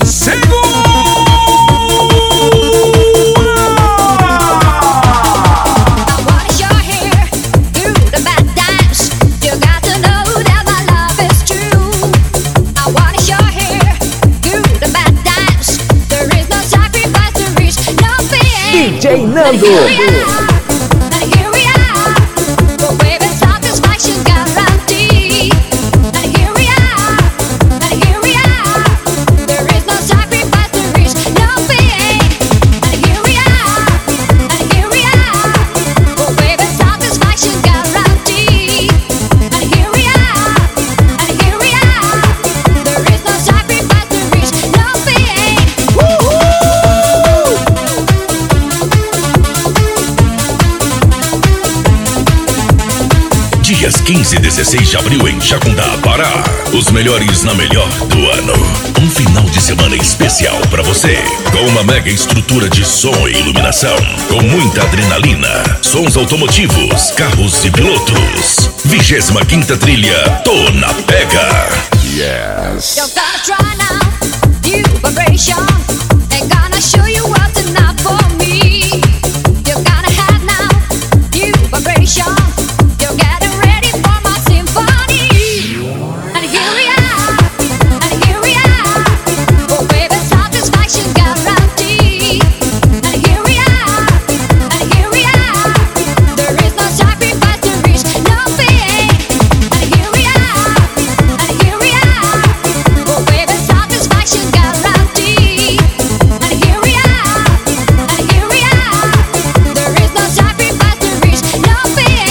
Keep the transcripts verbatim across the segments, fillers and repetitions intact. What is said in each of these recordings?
D J Nando. Dias quinze e dezesseis de abril em Jacundá, Pará. Os melhores na melhor do ano. Um final de semana especial pra você. Com uma mega estrutura de som e iluminação. Com muita adrenalina. Sons automotivos, carros e pilotos. Vigésima quinta trilha, Tô na Pega. Yes. You're gonna try now, new vibration. They're gonna show you what's enough for me. You're gonna have now, new vibration. You're getting ready for my symphony. And here we are, and here we are. Oh baby, satisfaction guarantee. And here we are, and here we are. There is no sacrifice to reach no pain. And here we are, and here we are. Oh baby, satisfaction guarantee. And here we are, and here we are. There is no sacrifice to reach no pain.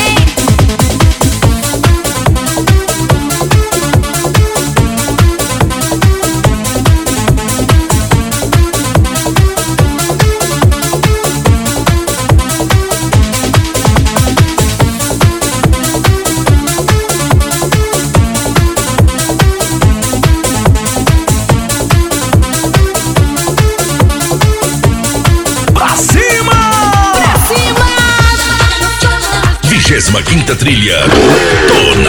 Pra cima! Vigésima quinta trilha, Tô